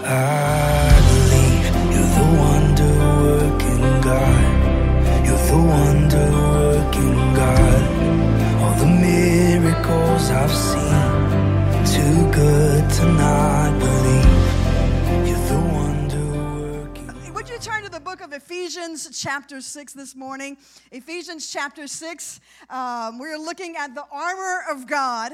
I believe you're the wonder-working God. You're the wonder-working God. All the miracles I've seen, too good to not believe. You're the wonder-working. Would you turn to the book of Ephesians chapter 6 this morning? Ephesians chapter 6. We're looking at the armor of God.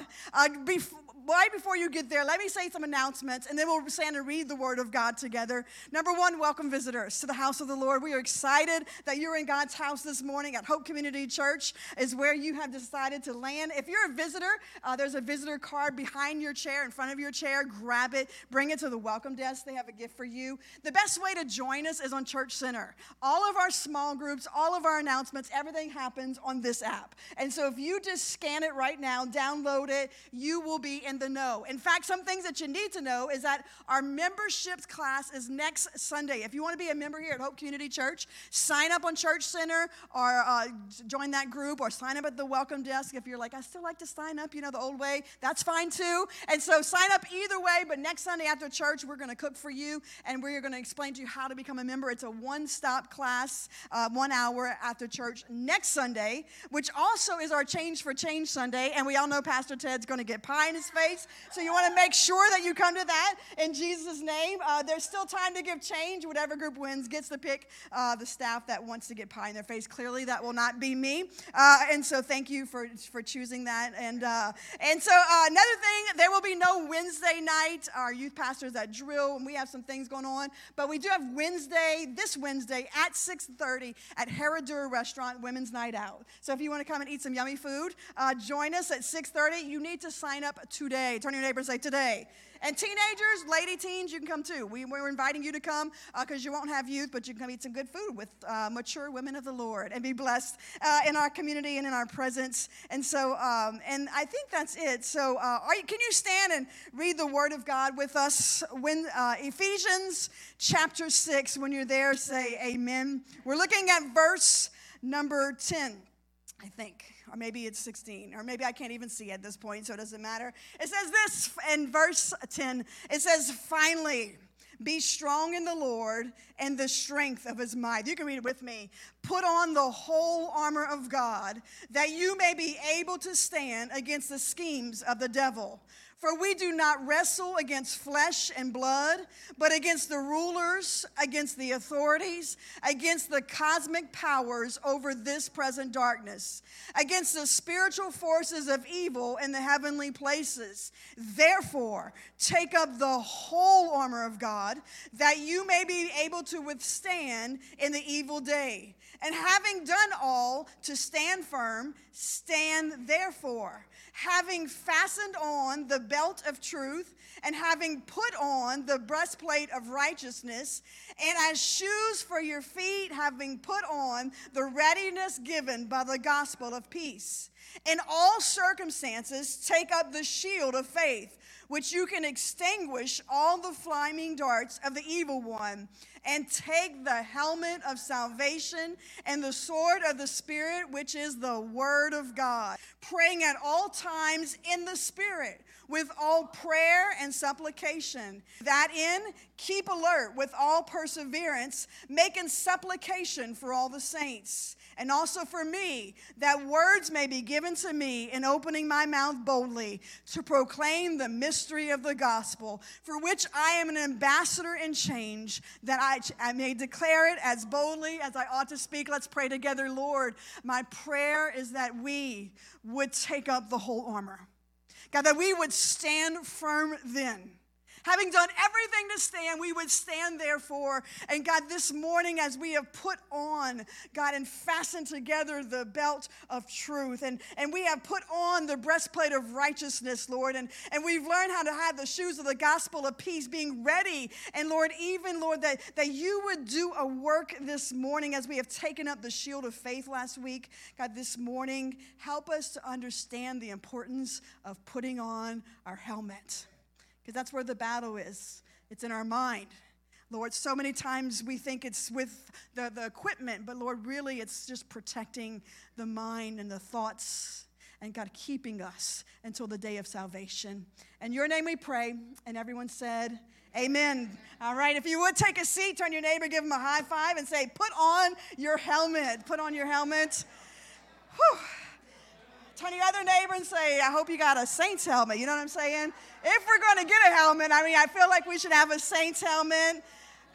Right before you get there, let me say some announcements, and then we'll stand and read the Word of God together. Number one, welcome visitors to the house of the Lord. We are excited that you're in God's house this morning at Hope Community Church is where you have decided to land. If you're a visitor, there's a visitor card behind your chair, in front of your chair. Grab it, bring it to the welcome desk. They have a gift for you. The best way to join us is on Church Center. All of our small groups, all of our announcements, everything happens on this app. And so if you just scan it right now, download it, you will be in the know. In fact, some things that you need to know is that our memberships class is next Sunday. If you want to be a member here at Hope Community Church, sign up on Church Center or join that group or sign up at the welcome desk. If you're like, I still like to sign up, the old way, that's fine too. And so sign up either way, but next Sunday after church, we're going to cook for you and we're going to explain to you how to become a member. It's a one-stop class, 1 hour after church next Sunday, which also is our Change for Change Sunday. And we all know Pastor Ted's going to get pie in his face. So you want to make sure that you come to that in Jesus' name. There's still time to give change. Whatever group wins gets to pick the staff that wants to get pie in their face. Clearly, that will not be me. And so thank you for choosing that. And so another thing, there will be no Wednesday night. Our youth pastors at drill, and we have some things going on. But we do have this Wednesday at 6:30 at Herradura Restaurant, Women's Night Out. So if you want to come and eat some yummy food, join us at 6:30. You need to sign up today. Turn to your neighbor and say, today. And teenagers, lady teens, you can come too. We're inviting you to come because you won't have youth, but you can come eat some good food with mature women of the Lord and be blessed in our community and in our presence. And so, and I think that's it. So can you stand and read the Word of God with us? When Ephesians chapter 6, when you're there, say amen. We're looking at verse number 10, I think. Or maybe it's 16, or maybe I can't even see at this point, so it doesn't matter. It says this in verse 10. It says, finally, be strong in the Lord and the strength of his might. You can read it with me. Put on the whole armor of God, that you may be able to stand against the schemes of the devil. For we do not wrestle against flesh and blood, but against the rulers, against the authorities, against the cosmic powers over this present darkness, against the spiritual forces of evil in the heavenly places. Therefore, take up the whole armor of God, that you may be able to withstand in the evil day. And having done all to stand firm, stand therefore, having fastened on the belt of truth, and having put on the breastplate of righteousness, and as shoes for your feet, having put on the readiness given by the gospel of peace. In all circumstances, take up the shield of faith, which you can extinguish all the flaming darts of the evil one, and take the helmet of salvation and the sword of the Spirit, which is the word of God, praying at all times in the Spirit with all prayer and supplication. That in, keep alert with all perseverance, making supplication for all the saints, and also for me, that words may be given to me in opening my mouth boldly to proclaim the mystery of the gospel, for which I am an ambassador in change, that I may declare it as boldly as I ought to speak. Let's pray together. Lord, my prayer is that we would take up the whole armor. God, that we would stand firm then. Having done everything to stand, we would stand therefore. And God, this morning as we have put on, God, and fastened together the belt of truth, and we have put on the breastplate of righteousness, Lord, and we've learned how to have the shoes of the gospel of peace, being ready. And Lord, even, Lord, that you would do a work this morning as we have taken up the shield of faith last week. God, this morning, help us to understand the importance of putting on our helmet. Because that's where the battle is. It's in our mind. Lord, so many times we think it's with the equipment, but Lord, really it's just protecting the mind and the thoughts and God keeping us until the day of salvation. In your name we pray, and everyone said, Amen. All right, if you would take a seat, turn to your neighbor, give them a high five, and say, put on your helmet. Put on your helmet. Whew. Turn to your other neighbor and say, I hope you got a Saints helmet. You know what I'm saying? If we're going to get a helmet, I feel like we should have a Saints helmet.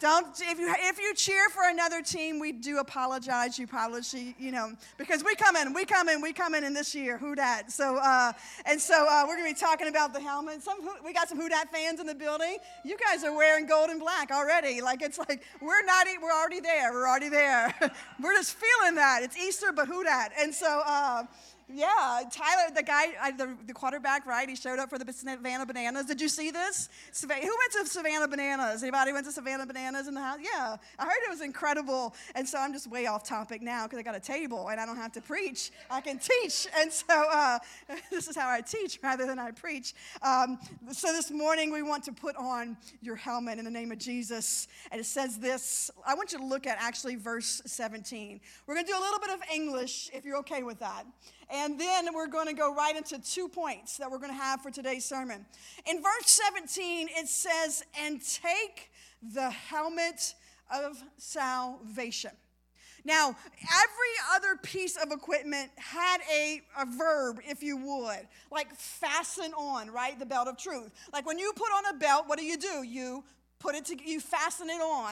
If you cheer for another team, we do apologize. You probably should, because we come in in this year. Who dat? So we're gonna be talking about the helmet. We got some Who Dat fans in the building. You guys are wearing gold and black already. It's like we're already there. We're already there. We're just feeling that it's Easter, but who dat? And so. Yeah, Tyler, the guy, the quarterback, right? He showed up for the Savannah Bananas. Did you see this? Who went to Savannah Bananas? Anybody went to Savannah Bananas in the house? Yeah, I heard it was incredible. And so I'm just way off topic now because I got a table and I don't have to preach. I can teach. And so this is how I teach rather than I preach. So this morning we want to put on your helmet in the name of Jesus. And it says this. I want you to look at actually verse 17. We're going to do a little bit of English if you're okay with that. And then we're going to go right into 2 points that we're going to have for today's sermon. In verse 17, it says, and take the helmet of salvation. Now, every other piece of equipment had a verb, if you would, like fasten on, right? The belt of truth. Like when you put on a belt, what do? You fasten it on.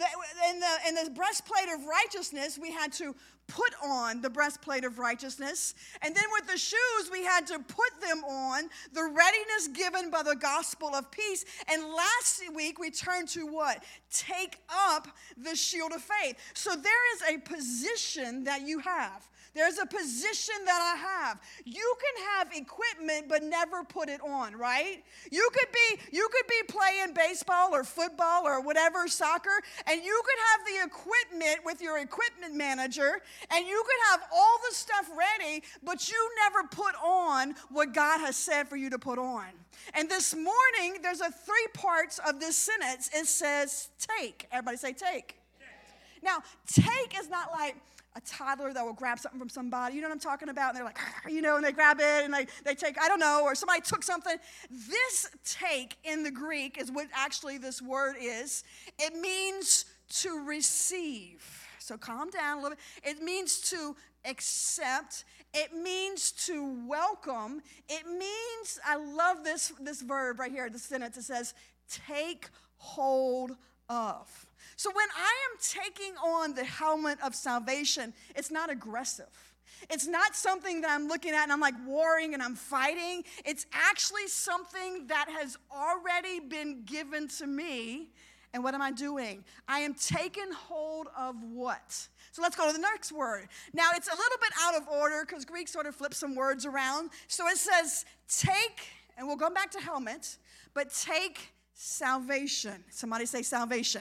In the breastplate of righteousness, we had to put on the breastplate of righteousness. And then with the shoes, we had to put them on, the readiness given by the gospel of peace. And last week, we turned to what? Take up the shield of faith. So there is a position that you have. There's a position that I have. You can have equipment but never put it on, right? You could be playing baseball or football or whatever, soccer, and you could have the equipment with your equipment manager, and you could have all the stuff ready, but you never put on what God has said for you to put on. And this morning, there's 3 parts of this sentence. It says, take. Everybody say take. Now, take is not like a toddler that will grab something from somebody. You know what I'm talking about? And they're like, and they grab it and they take, I don't know, or somebody took something. This take in the Greek is what actually this word is. It means to receive. So calm down a little bit. It means to accept. It means to welcome. It means, I love this verb right here, this sentence. It says, take hold of. So when I am taking on the helmet of salvation, it's not aggressive. It's not something that I'm looking at and I'm like warring and I'm fighting. It's actually something that has already been given to me. And what am I doing? I am taking hold of what? So let's go to the next word. Now, it's a little bit out of order because Greek sort of flips some words around. So it says take, and we'll go back to helmet, but take salvation. Somebody say salvation.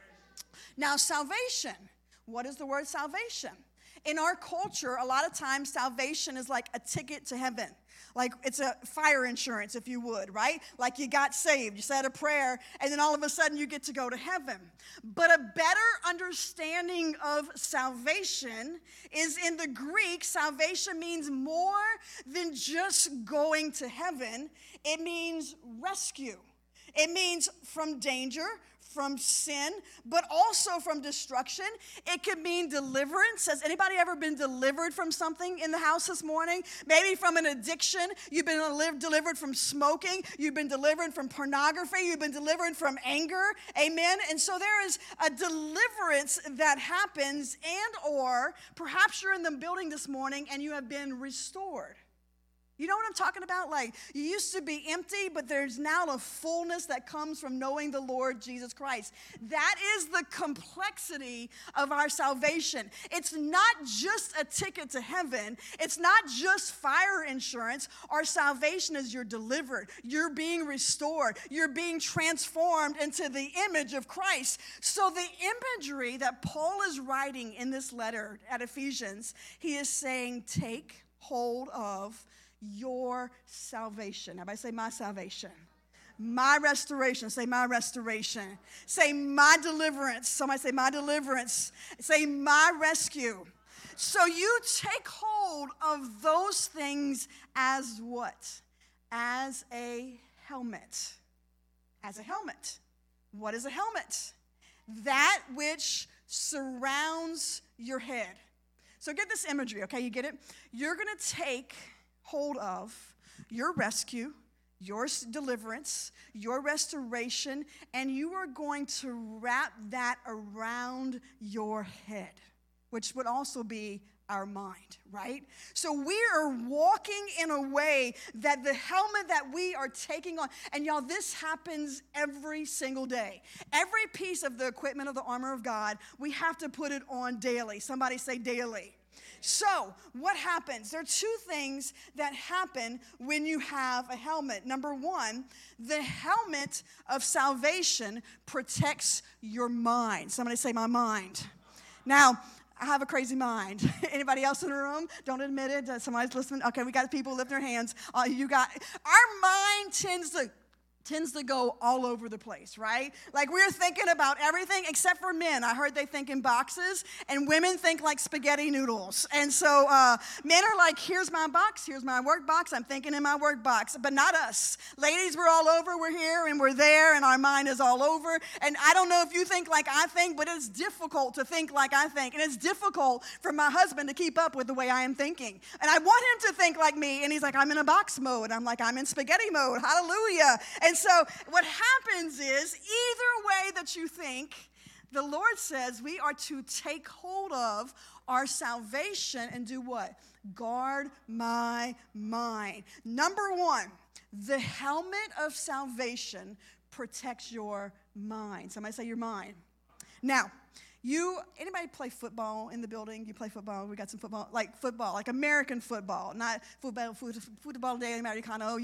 Now, salvation, what is the word salvation? In our culture, a lot of times salvation is like a ticket to heaven. Like it's a fire insurance, if you would, right? Like you got saved, you said a prayer, and then all of a sudden you get to go to heaven. But a better understanding of salvation is in the Greek, salvation means more than just going to heaven. It means rescue. It means from danger, from sin, but also from destruction. It could mean deliverance. Has anybody ever been delivered from something in the house this morning? Maybe from an addiction. You've been delivered from smoking. You've been delivered from pornography. You've been delivered from anger. Amen. And so there is a deliverance that happens, and or perhaps you're in the building this morning and you have been restored. You know what I'm talking about? Like, you used to be empty, but there's now a fullness that comes from knowing the Lord Jesus Christ. That is the complexity of our salvation. It's not just a ticket to heaven. It's not just fire insurance. Our salvation is you're delivered. You're being restored. You're being transformed into the image of Christ. So the imagery that Paul is writing in this letter at Ephesians, he is saying, take hold of your salvation. Everybody say my salvation. My restoration. Say my restoration. Say my deliverance. Somebody say my deliverance. Say my rescue. So you take hold of those things as what? As a helmet. As a helmet. What is a helmet? That which surrounds your head. So get this imagery, okay? You get it? You're going to take hold of your rescue, your deliverance, your restoration, and you are going to wrap that around your head, which would also be our mind, right? So we are walking in a way that the helmet that we are taking on, and y'all, this happens every single day. Every piece of the equipment of the armor of God, we have to put it on daily. Somebody say daily. So what happens? There are two things that happen when you have a helmet. Number one, the helmet of salvation protects your mind. Somebody say my mind. Now, I have a crazy mind. Anybody else in the room? Don't admit it. Somebody's listening. Okay, we got people lifting their hands. Our mind tends to go all over the place, right? Like we're thinking about everything except for men. I heard they think in boxes, and women think like spaghetti noodles. And so men are like, here's my box, here's my work box. I'm thinking in my work box, but not us. Ladies, we're all over, we're here, and we're there, and our mind is all over. And I don't know if you think like I think, but it's difficult to think like I think. And it's difficult for my husband to keep up with the way I am thinking. And I want him to think like me, and he's like, I'm in a box mode. I'm like, I'm in spaghetti mode. Hallelujah. And so what happens is, either way that you think, the Lord says we are to take hold of our salvation and do what? Guard my mind. Number one, the helmet of salvation protects your mind. Somebody say your mind. Now, anybody play football in the building? You play football? We got some football, like American football, not football de americano,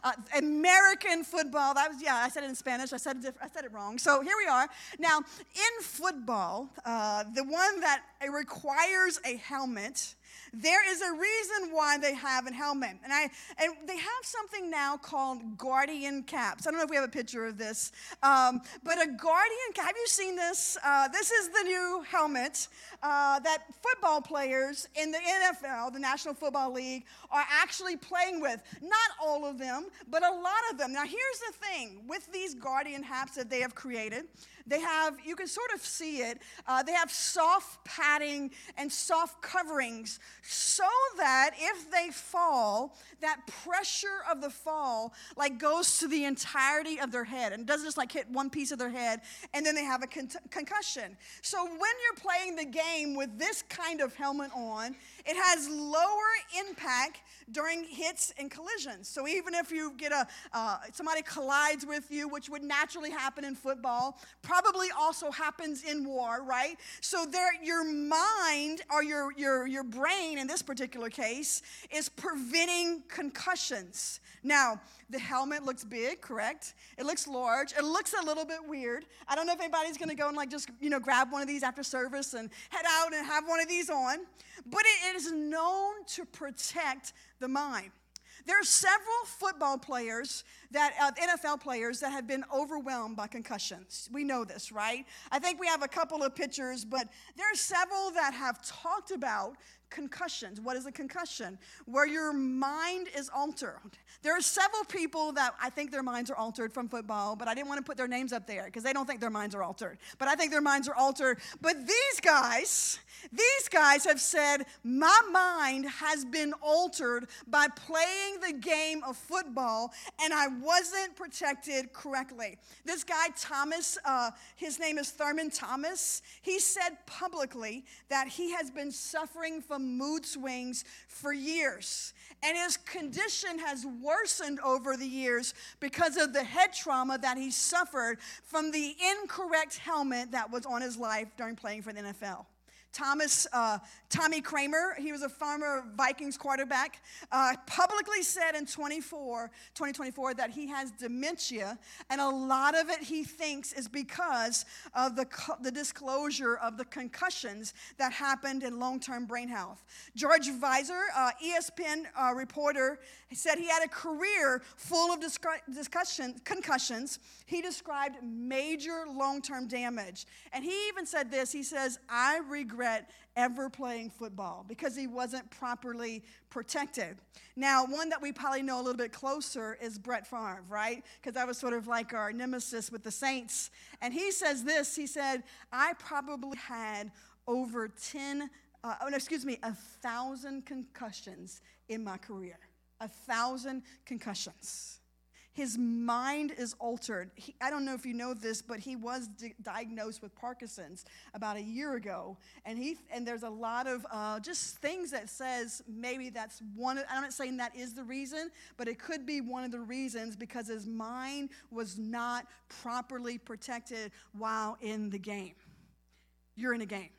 American football. I said it in Spanish. I said it wrong. So here we are. Now, in football, the one that requires a helmet, there is a reason why they have a helmet. And they have something now called Guardian caps. I don't know if we have a picture of this. But a Guardian cap, have you seen this? This is the new helmet that football players in the NFL, the National Football League, are actually playing with. Not all of them, but a lot of them. Now, here's the thing. With these Guardian hats that they have created, you can sort of see it, they have soft padding and soft coverings so that if they fall, that pressure of the fall goes to the entirety of their head and doesn't just hit one piece of their head and then they have a concussion. So when you're playing the game with this kind of helmet on, it has lower impact during hits and collisions. So even if you get somebody collides with you, which would naturally happen in football, probably also happens in war, right? So your mind or your brain in this particular case is preventing concussions. Now, the helmet looks big, correct? It looks large. It looks a little bit weird. I don't know if anybody's going to go and just grab one of these after service and head out and have one of these on. But it is known to protect the mind. There are several football players, NFL players, that have been overwhelmed by concussions. We know this, right? I think we have a couple of pictures, but there are several that have talked about concussions. What is a concussion? Where your mind is altered. There are several people that I think their minds are altered from football, but I didn't want to put their names up there because they don't think their minds are altered. But I think their minds are altered. But these guys have said, my mind has been altered by playing the game of football, and I wasn't protected correctly. This guy, Thomas, his name is Thurman Thomas, he said publicly that he has been suffering from mood swings for years. And his condition has worsened over the years because of the head trauma that he suffered from the incorrect helmet that was on his life during playing for the NFL. Tommy Kramer, he was a former Vikings quarterback, publicly said in 2024 that he has dementia, and a lot of it he thinks is because of the disclosure of the concussions that happened in long-term brain health. George Weiser, ESPN reporter, said he had a career full of concussions. He described major long-term damage. And he even said this, he says, I regret regret ever playing football because he wasn't properly protected. Now, one that we probably know a little bit closer is Brett Favre, right? Because that was sort of like our nemesis with the Saints. And he says this, he said, I probably had over 1,000 concussions in my career. 1,000 concussions. His mind is altered. I don't know if you know this, but he was diagnosed with Parkinson's about a year ago. And there's a lot of just things that says maybe that's one. I'm not saying that is the reason, but it could be one of the reasons because his mind was not properly protected while in the game. You're in a game.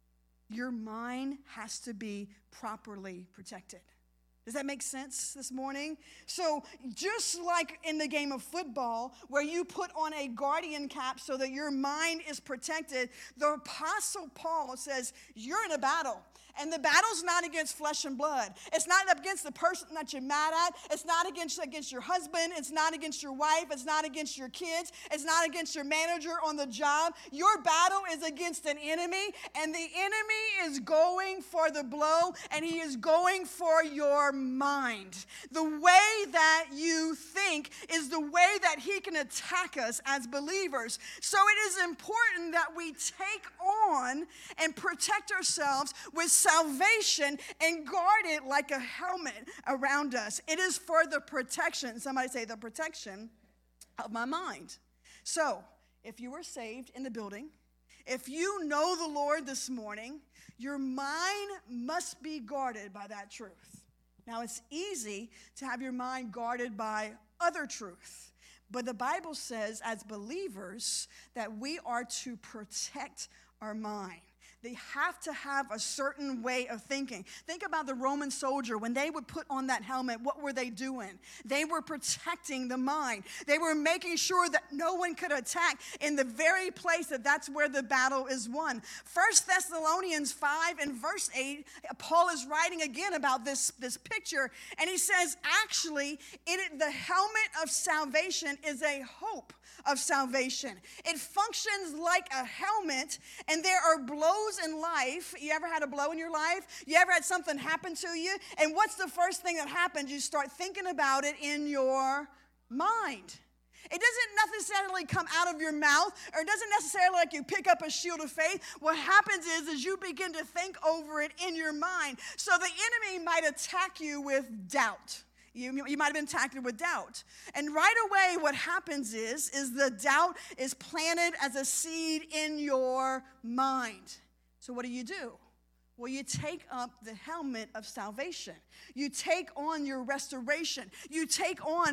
Your mind has to be properly protected. Does that make sense this morning? So just like in the game of football, where you put on a guardian cap so that your mind is protected, the Apostle Paul says, you're in a battle. And the battle's not against flesh and blood. It's not against the person that you're mad at. It's not against your husband. It's not against your wife. It's not against your kids. It's not against your manager on the job. Your battle is against an enemy, and the enemy is going for the blow, and he is going for your mind. The way that you think is the way that he can attack us as believers. So it is important that we take on and protect ourselves with salvation and guard it like a helmet around us. It is for the protection, somebody say the protection of my mind. So if you were saved in the building, if you know the Lord this morning, your mind must be guarded by that truth. Now it's easy to have your mind guarded by other truth, but the Bible says as believers that we are to protect our mind. They have to have a certain way of thinking. Think about the Roman soldier. When they would put on that helmet, what were they doing? They were protecting the mind. They were making sure that no one could attack in the very place that's where the battle is won. 1 Thessalonians 5 and verse 8, Paul is writing again about this picture, and he says, actually, the helmet of salvation is a hope of salvation. It functions like a helmet, and there are blows in life. You ever had a blow in your life? You ever had something happen to you? And what's the first thing that happens? You start thinking about it in your mind. It doesn't necessarily come out of your mouth, or it doesn't necessarily like you pick up a shield of faith. What happens is you begin to think over it in your mind. So the enemy might attack you with doubt. You might have been attacked with doubt. And right away what happens is the doubt is planted as a seed in your mind. So what do? Well, you take up the helmet of salvation. You take on your restoration. You take on,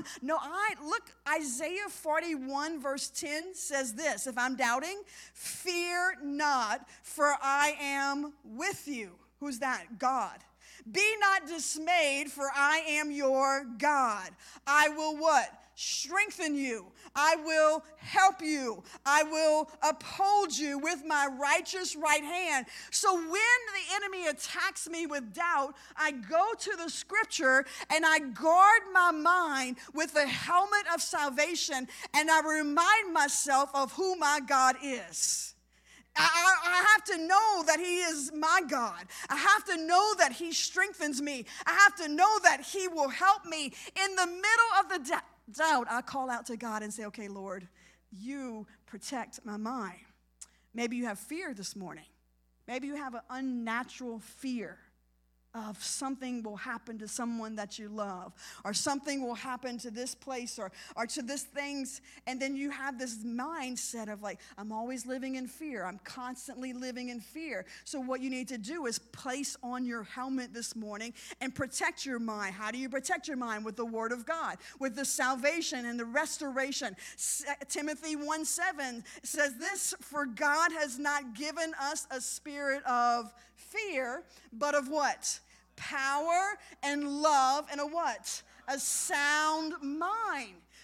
Isaiah 41 verse 10 says this, if I'm doubting, fear not, for I am with you. Who's that? God. Be not dismayed, for I am your God. I will what? Strengthen you. I will help you. I will uphold you with my righteous right hand. So when the enemy attacks me with doubt, I go to the scripture and I guard my mind with the helmet of salvation, and I remind myself of who my God is. I have to know that he is my God. I have to know that he strengthens me. I have to know that he will help me. In the middle of the doubt, I call out to God and say, okay, Lord, you protect my mind. Maybe you have fear this morning. Maybe you have an unnatural fear of something will happen to someone that you love, or something will happen to this place or to this things, and then you have this mindset of like, I'm always living in fear. I'm constantly living in fear. So what you need to do is place on your helmet this morning and protect your mind. How do you protect your mind? With the Word of God, with the salvation and the restoration. Timothy 1:7 says this, for God has not given us a spirit of fear, but of what? Power and love and a what? A sound mind.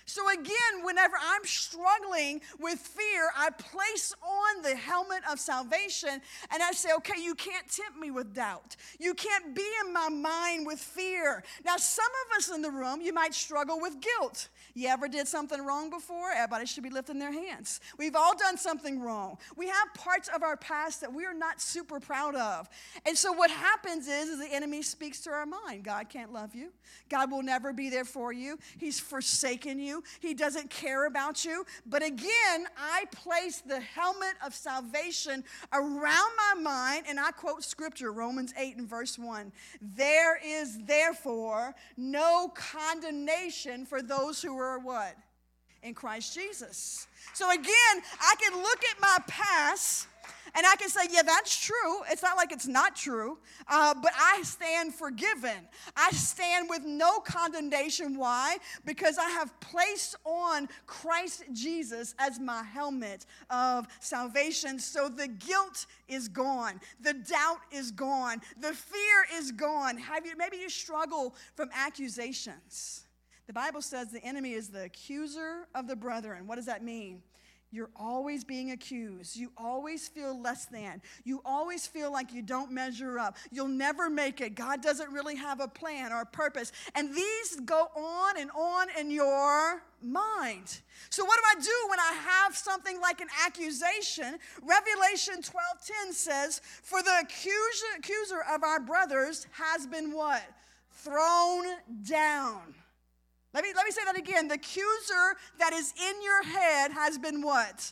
So again, whenever I'm struggling with fear, I place on the helmet of salvation and I say, okay, you can't tempt me with doubt. You can't be in my mind with fear. Now, some of us in the room, you might struggle with guilt. You ever did something wrong before? Everybody should be lifting their hands. We've all done something wrong. We have parts of our past that we are not super proud of. And so what happens is the enemy speaks to our mind. God can't love you. God will never be there for you. He's forsaken you. He doesn't care about you. But again, I place the helmet of salvation around my mind, and I quote scripture, Romans 8 and verse 1. There is therefore no condemnation for those who are what? In Christ Jesus. So again, I can look at my past and I can say, yeah, that's true. It's not like it's not true, but I stand forgiven. I stand with no condemnation. Why? Because I have placed on Christ Jesus as my helmet of salvation. So the guilt is gone. The doubt is gone. The fear is gone. Maybe you struggle from accusations. The Bible says the enemy is the accuser of the brethren. What does that mean? You're always being accused. You always feel less than. You always feel like you don't measure up. You'll never make it. God doesn't really have a plan or a purpose. And these go on in your mind. So what do I do when I have something like an accusation? Revelation 12:10 says, for the accuser of our brothers has been what? Thrown down. Let me say that again. The accuser that is in your head has been what?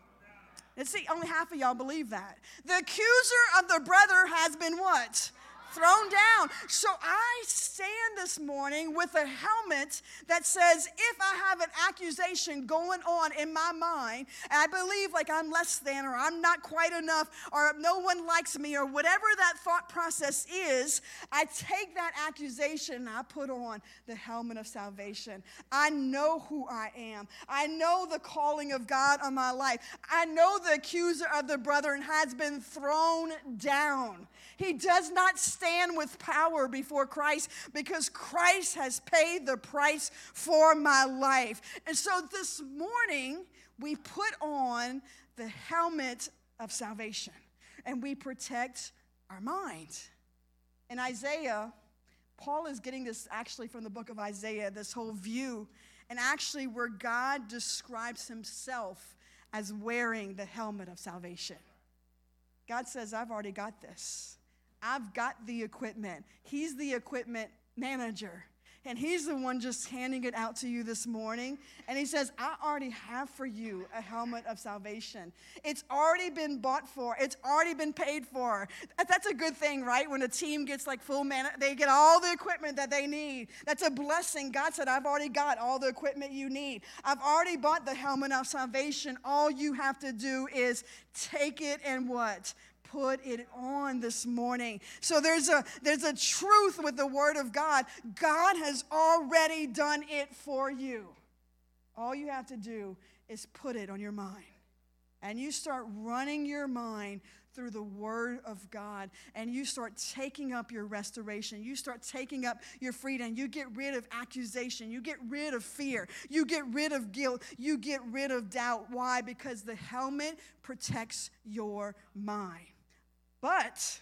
Let's see, only half of y'all believe that. The accuser of the brother has been what? Thrown down. So I stand this morning with a helmet that says if I have an accusation going on in my mind, and I believe like I'm less than or I'm not quite enough or no one likes me or whatever that thought process is, I take that accusation and I put on the helmet of salvation. I know who I am. I know the calling of God on my life. I know the accuser of the brethren has been thrown down. He does not stand with power before Christ because Christ has paid the price for my life. And so this morning, we put on the helmet of salvation and we protect our mind. In Isaiah, Paul is getting this actually from the book of Isaiah, this whole view, and actually where God describes himself as wearing the helmet of salvation. God says, I've already got this. I've got the equipment. He's the equipment manager. And he's the one just handing it out to you this morning. And he says, I already have for you a helmet of salvation. It's already been bought for. It's already been paid for. That's a good thing, right? When a team gets like full man, they get all the equipment that they need. That's a blessing. God said, I've already got all the equipment you need. I've already bought the helmet of salvation. All you have to do is take it and what? Put it on this morning. So there's a truth with the word of God. God has already done it for you. All you have to do is put it on your mind. And you start running your mind through the word of God. And you start taking up your restoration. You start taking up your freedom. You get rid of accusation. You get rid of fear. You get rid of guilt. You get rid of doubt. Why? Because the helmet protects your mind. But,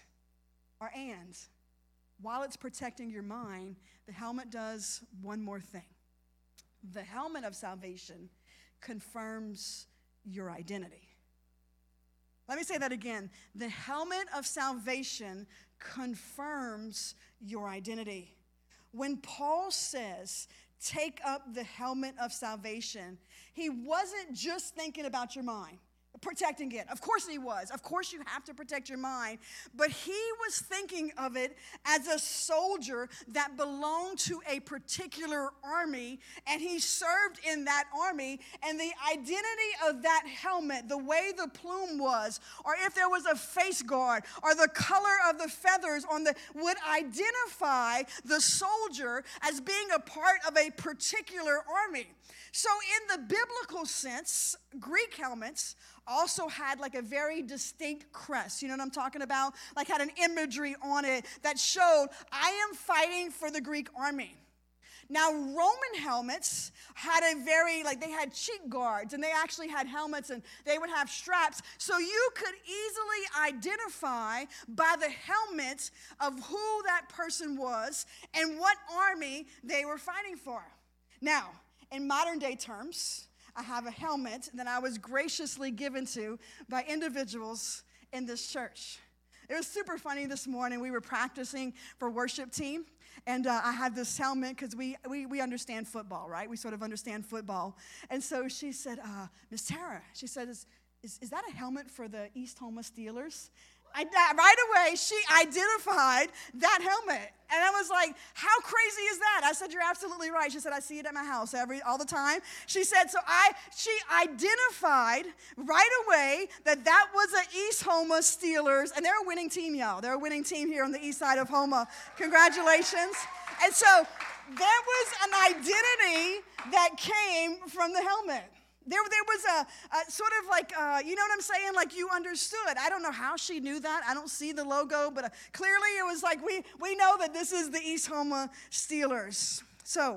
while it's protecting your mind, the helmet does one more thing. The helmet of salvation confirms your identity. Let me say that again. The helmet of salvation confirms your identity. When Paul says, take up the helmet of salvation, he wasn't just thinking about your mind. Protecting it. Of course he was. Of course you have to protect your mind. But he was thinking of it as a soldier that belonged to a particular army, and he served in that army, and the identity of that helmet, the way the plume was, or if there was a face guard, or the color of the feathers on the, would identify the soldier as being a part of a particular army. So in the biblical sense, Greek helmets also had like a very distinct crest. You know what I'm talking about? Like had an imagery on it that showed, I am fighting for the Greek army. Now, Roman helmets had they had cheek guards, and they actually had helmets, and they would have straps, so you could easily identify by the helmet of who that person was and what army they were fighting for. Now, in modern day terms, I have a helmet that I was graciously given to by individuals in this church. It was super funny this morning. We were practicing for worship team, and I had this helmet because we understand football, right? We sort of understand football. And so she said, Miss Tara, she said, is that a helmet for the East Houma Steelers? Right away, she identified that helmet. And I was like, how crazy is that? I said, you're absolutely right. She said, I see it at my house all the time. She said, she identified right away that was the East Houma Steelers. And they're a winning team, y'all. They're a winning team here on the east side of Houma. Congratulations. And so there was an identity that came from the helmet. There was a sort of like, you know what I'm saying? Like you understood. I don't know how she knew that. I don't see the logo, but clearly it was like we know that this is the East Houma Steelers. So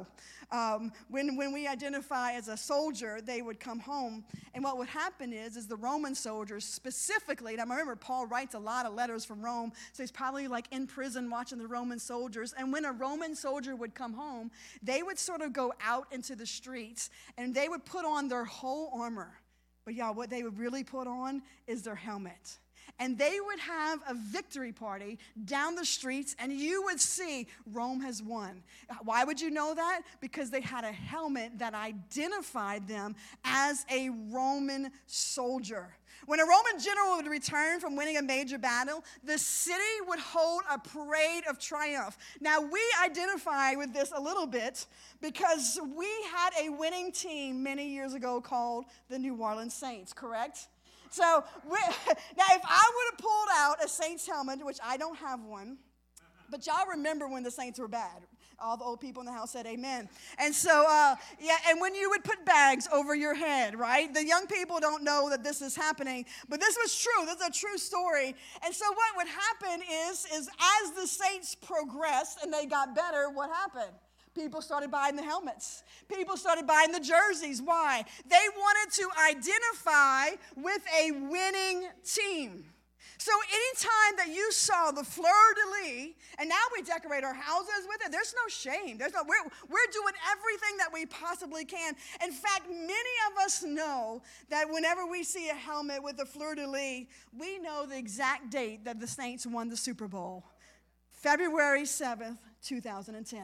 when we identify as a soldier, they would come home. And what would happen is the Roman soldiers specifically, and I remember Paul writes a lot of letters from Rome, so he's probably like in prison watching the Roman soldiers. And when a Roman soldier would come home, they would sort of go out into the streets and they would put on their whole armor. But y'all, what they would really put on is their helmet. And they would have a victory party down the streets, and you would see Rome has won. Why would you know that? Because they had a helmet that identified them as a Roman soldier. When a Roman general would return from winning a major battle, the city would hold a parade of triumph. Now, we identify with this a little bit because we had a winning team many years ago called the New Orleans Saints, correct? So, now if I would have pulled out a Saints helmet, which I don't have one, but y'all remember when the Saints were bad. All the old people in the house said amen. And so, and when you would put bags over your head, right? The young people don't know that this is happening, but this was true. This is a true story. And so what would happen is as the Saints progressed and they got better, what happened? People started buying the helmets. People started buying the jerseys. Why? They wanted to identify with a winning team. So anytime that you saw the fleur-de-lis, and now we decorate our houses with it, there's no shame. We're doing everything that we possibly can. In fact, many of us know that whenever we see a helmet with a fleur-de-lis, we know the exact date that the Saints won the Super Bowl. February 7th, 2010.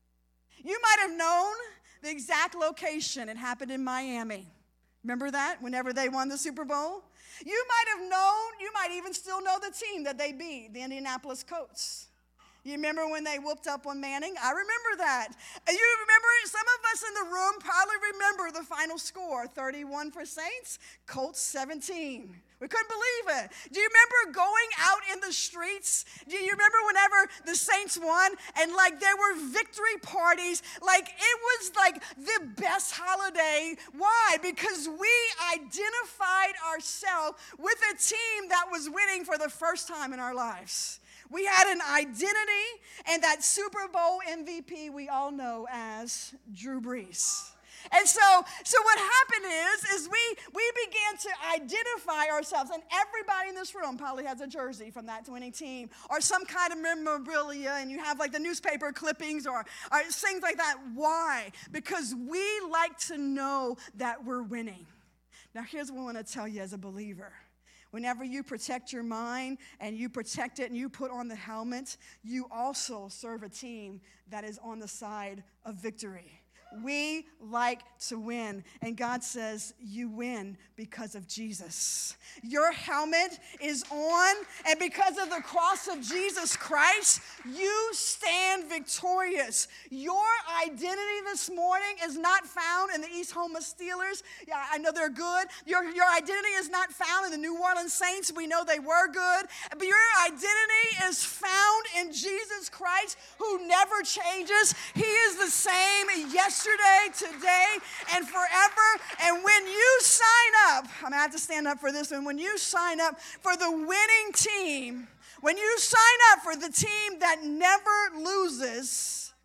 You might have known the exact location. It happened in Miami. Remember that? Whenever they won the Super Bowl? You might have known, you might even still know the team that they beat, the Indianapolis Colts. You remember when they whooped up on Manning? I remember that. And you remember, some of us in the room probably remember the final score, 31 for Saints, Colts 17. We couldn't believe it. Do you remember going out in the streets? Do you remember whenever the Saints won and like there were victory parties? Like it was like the best holiday. Why? Because we identified ourselves with a team that was winning for the first time in our lives. We had an identity, and that Super Bowl MVP we all know as Drew Brees. And so what happened is we began to identify ourselves, and everybody in this room probably has a jersey from that winning team or some kind of memorabilia, and you have like the newspaper clippings or things like that. Why? Because we like to know that we're winning. Now, here's what I want to tell you as a believer. Whenever you protect your mind and you protect it and you put on the helmet, you also serve a team that is on the side of victory. We like to win, and God says you win because of Jesus. Your helmet is on, and because of the cross of Jesus Christ, you stand victorious. Your identity this morning is not found in the East Houma Steelers. Yeah, I know they're good. Your identity is not found in the New Orleans Saints. We know they were good. But your identity is found in Jesus Christ, who never changes. He is the same yesterday, today, and forever. And when you sign up, I'm going to have to stand up for this one. When you sign up for the winning team, when you sign up for the team that never loses,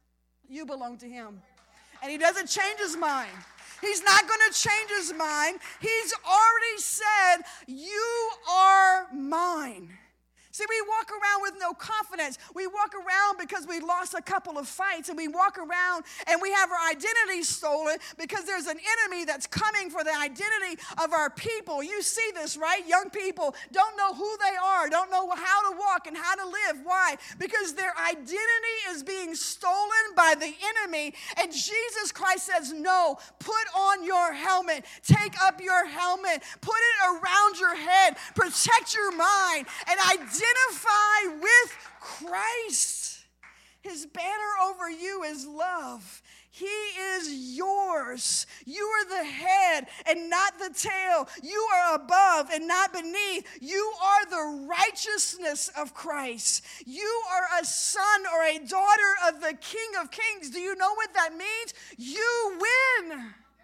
You belong to him. And he doesn't change his mind. He's not going to change his mind. He's already said, you are mine. See, we walk around with no confidence. We walk around because we lost a couple of fights, and we walk around and we have our identity stolen because there's an enemy that's coming for the identity of our people. You see this, right? Young people don't know who they are, don't know how to walk and how to live. Why? Because their identity is being stolen by the enemy, and Jesus Christ says, no, put on your helmet, take up your helmet, put it around your head, protect your mind, and identify with Christ. His banner over you is love. He is yours. You are the head and not the tail. You are above and not beneath. You are the righteousness of Christ. You are a son or a daughter of the King of Kings. Do you know what that means? You win.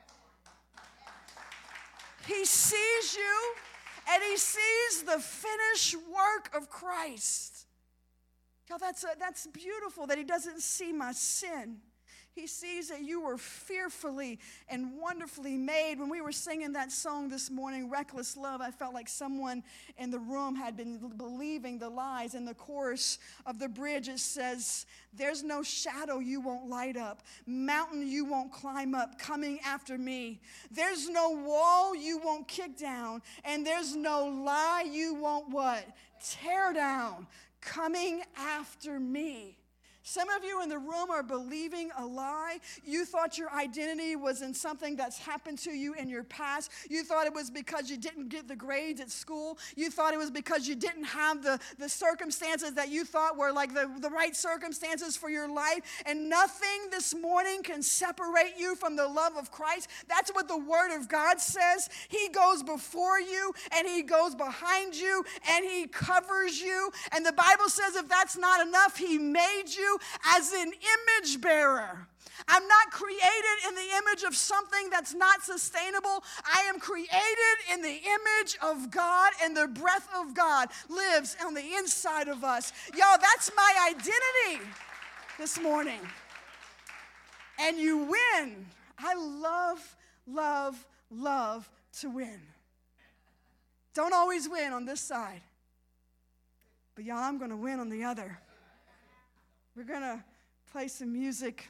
He sees you. And he sees the finished work of Christ. Y'all, that's beautiful that he doesn't see my sin. He sees that you were fearfully and wonderfully made. When we were singing that song this morning, Reckless Love, I felt like someone in the room had been believing the lies. In the chorus of the bridge, it says, there's no shadow you won't light up, mountain you won't climb up, coming after me. There's no wall you won't kick down, and there's no lie you won't what? Tear down, coming after me. Some of you in the room are believing a lie. You thought your identity was in something that's happened to you in your past. You thought it was because you didn't get the grades at school. You thought it was because you didn't have the circumstances that you thought were like the right circumstances for your life. And nothing this morning can separate you from the love of Christ. That's what the Word of God says. He goes before you, and he goes behind you, and he covers you. And the Bible says if that's not enough, he made you as an image bearer. I'm not created in the image of something that's not sustainable. I am created in the image of God, and the breath of God lives on the inside of us. Y'all, that's my identity this morning. And you win. I love to win. Don't always win on this side. But y'all, I'm going to win on the other. We're going to play some music.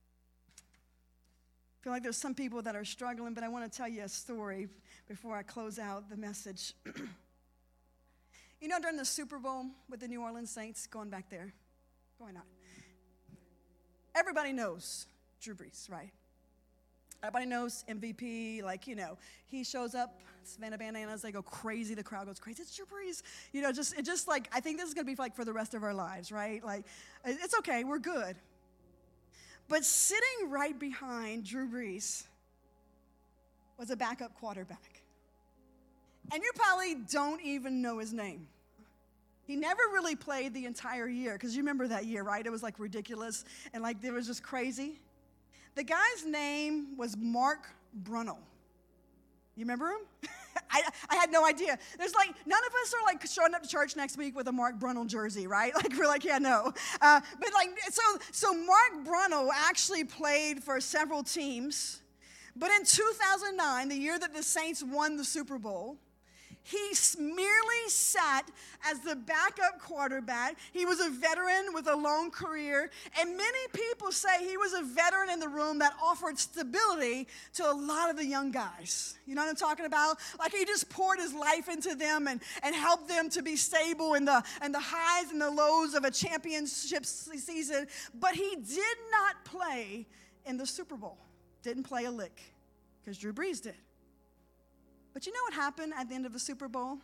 I feel like there's some people that are struggling, but I want to tell you a story before I close out the message. You know, during the Super Bowl with the New Orleans Saints, going back there, going on, everybody knows Drew Brees, right? Everybody knows MVP, like, you know, he shows up, Savannah Bananas, they go crazy, the crowd goes crazy, it's Drew Brees. You know, just like, I think this is going to be like for the rest of our lives, right? Like, it's okay, we're good. But sitting right behind Drew Brees was a backup quarterback. And you probably don't even know his name. He never really played the entire year, because you remember that year, right? It was like ridiculous, and like it was just crazy. The guy's name was Mark Brunell. You remember him? I had no idea. There's like, none of us are like showing up to church next week with a Mark Brunell jersey, right? Like we're like, yeah, no. But like, so Mark Brunell actually played for several teams. But in 2009, the year that the Saints won the Super Bowl, he merely sat as the backup quarterback. He was a veteran with a long career, and many people say he was a veteran in the room that offered stability to a lot of the young guys. You know what I'm talking about? Like he just poured his life into them and helped them to be stable in the highs and the lows of a championship season. But he did not play in the Super Bowl. Didn't play a lick, because Drew Brees did. But you know what happened at the end of the Super Bowl?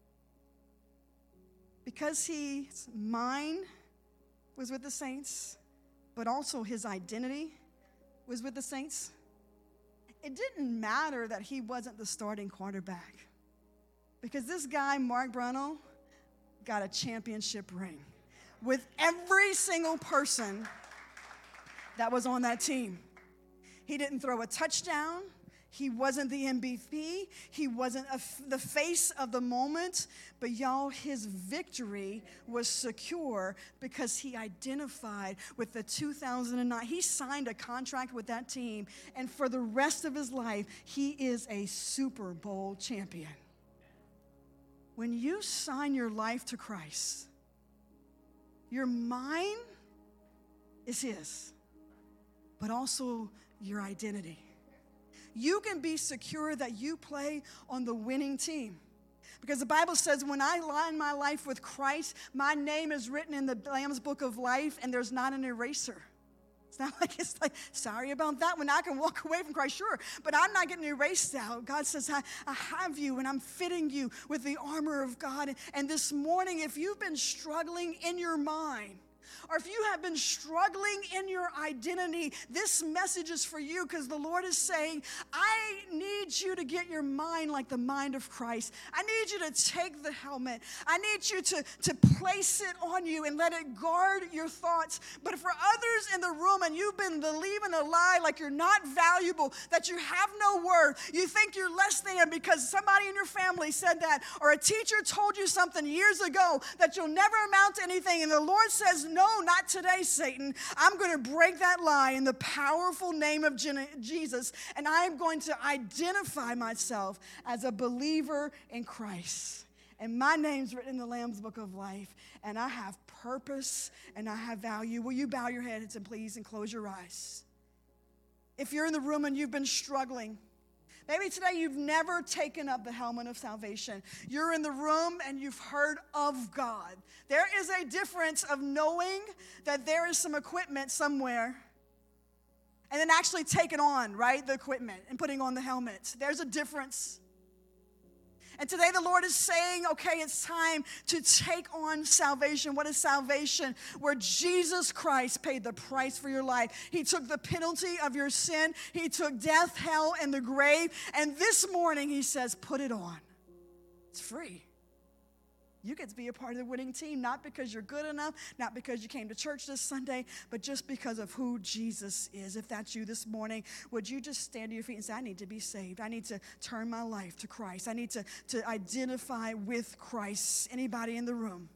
Because his mind was with the Saints, but also his identity was with the Saints, it didn't matter that he wasn't the starting quarterback. Because this guy, Mark Brunell, got a championship ring with every single person that was on that team. He didn't throw a touchdown. He wasn't the MVP. He wasn't the face of the moment. But y'all, his victory was secure because he identified with the 2009. He signed a contract with that team. And for the rest of his life, he is a Super Bowl champion. When you sign your life to Christ, your mind is his, but also your identity. You can be secure that you play on the winning team. Because the Bible says, when I align my life with Christ, my name is written in the Lamb's Book of Life, and there's not an eraser. It's like, sorry about that one. I can walk away from Christ, sure, but I'm not getting erased out. God says, I have you, and I'm fitting you with the armor of God. And this morning, if you've been struggling in your mind, or if you have been struggling in your identity, this message is for you, because the Lord is saying, I need you to get your mind like the mind of Christ. I need you to take the helmet. I need you to place it on you and let it guard your thoughts. But for others in the room, and you've been believing a lie like you're not valuable, that you have no worth, you think you're less than because somebody in your family said that, or a teacher told you something years ago that you'll never amount to anything, and the Lord says, no, not today, Satan. I'm going to break that lie in the powerful name of Jesus, and I am going to identify myself as a believer in Christ. And my name's written in the Lamb's Book of Life, and I have purpose, and I have value. Will you bow your heads and please and close your eyes? If you're in the room and you've been struggling, maybe today you've never taken up the helmet of salvation. You're in the room and you've heard of God. There is a difference of knowing that there is some equipment somewhere and then actually taking on, right, the equipment and putting on the helmet. There's a difference. And today the Lord is saying, okay, it's time to take on salvation. What is salvation? Where Jesus Christ paid the price for your life. He took the penalty of your sin. He took death, hell, and the grave. And this morning he says, put it on. It's free. You get to be a part of the winning team, not because you're good enough, not because you came to church this Sunday, but just because of who Jesus is. If that's you this morning, would you just stand to your feet and say, I need to be saved. I need to turn my life to Christ. I need to identify with Christ. Anybody in the room?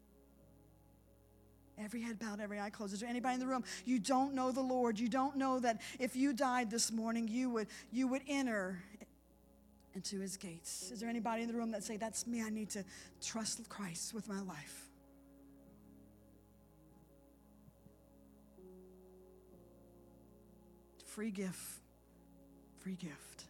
Every head bowed, every eye closed. Is there anybody in the room? You don't know the Lord. You don't know that if you died this morning, you would enter into his gates. Is there anybody in the room that say, that's me, I need to trust Christ with my life? Free gift. Free gift.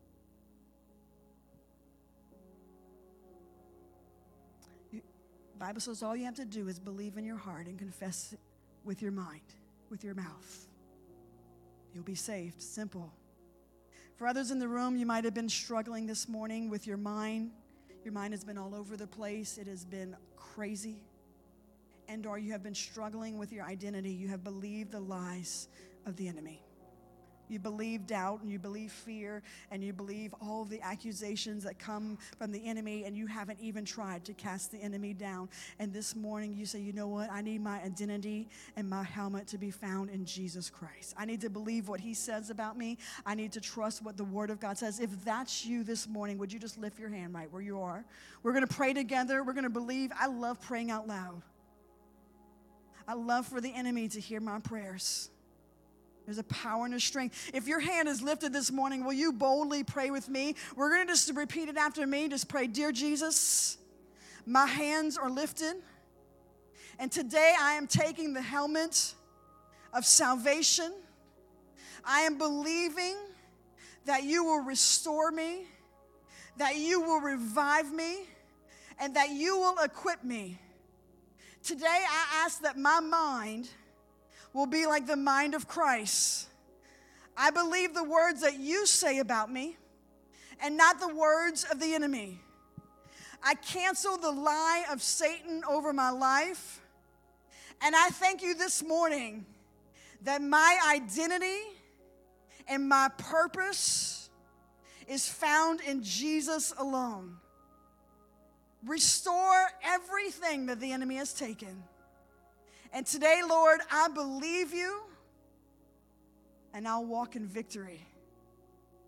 The Bible says all you have to do is believe in your heart and confess it with your mind, with your mouth. You'll be saved. Simple. For others in the room, you might have been struggling this morning with your mind. Your mind has been all over the place. It has been crazy. And or you have been struggling with your identity. You have believed the lies of the enemy. You believe doubt, and you believe fear, and you believe all the accusations that come from the enemy, and you haven't even tried to cast the enemy down. And this morning you say, you know what? I need my identity and my helmet to be found in Jesus Christ. I need to believe what he says about me. I need to trust what the Word of God says. If that's you this morning, would you just lift your hand right where you are? We're going to pray together. We're going to believe. I love praying out loud. I love for the enemy to hear my prayers. There's a power and a strength. If your hand is lifted this morning, will you boldly pray with me? We're going to just repeat it after me. Just pray, dear Jesus, my hands are lifted. And today I am taking the helmet of salvation. I am believing that you will restore me, that you will revive me, and that you will equip me. Today I ask that my mind will be like the mind of Christ. I believe the words that you say about me and not the words of the enemy. I cancel the lie of Satan over my life. And I thank you this morning that my identity and my purpose is found in Jesus alone. Restore everything that the enemy has taken. And today, Lord, I believe you, and I'll walk in victory.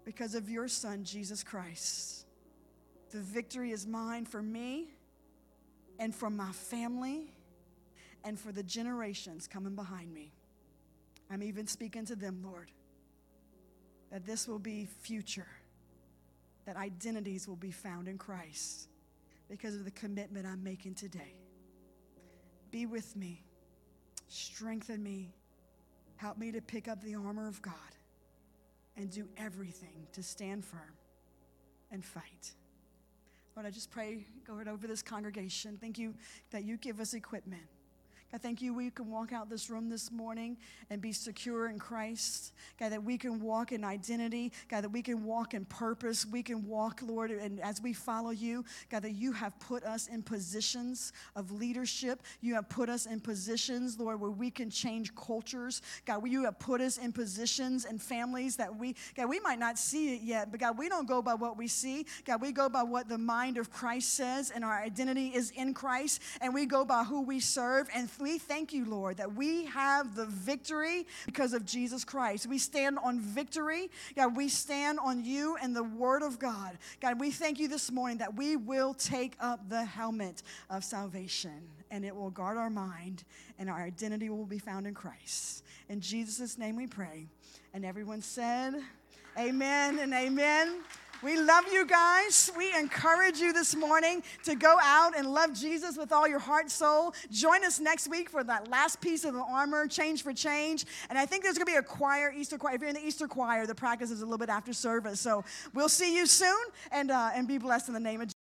because of your Son, Jesus Christ. The victory is mine for me and for my family and for the generations coming behind me. I'm even speaking to them, Lord, that this will be future, that identities will be found in Christ because of the commitment I'm making today. Be with me. Strengthen me. Help me to pick up the armor of God and do everything to stand firm and fight. Lord, I just pray, God, over this congregation. Thank you that you give us equipment. God, thank you we can walk out this room this morning and be secure in Christ. God, that we can walk in identity. God, that we can walk in purpose. We can walk, Lord, and as we follow you, God, that you have put us in positions of leadership. You have put us in positions, Lord, where we can change cultures. God, you have put us in positions and families that we might not see it yet, but God, we don't go by what we see. God, we go by what the mind of Christ says, and our identity is in Christ, and we go by who we serve. And we thank you, Lord, that we have the victory because of Jesus Christ. We stand on victory. God, we stand on you and the word of God. God, we thank you this morning that we will take up the helmet of salvation, and it will guard our mind, and our identity will be found in Christ. In Jesus' name we pray. And everyone said, amen and amen. We love you guys. We encourage you this morning to go out and love Jesus with all your heart, soul. Join us next week for that last piece of the armor, Change for Change. And I think there's going to be a choir, Easter choir. If you're in the Easter choir, the practice is a little bit after service. So we'll see you soon, and be blessed in the name of Jesus.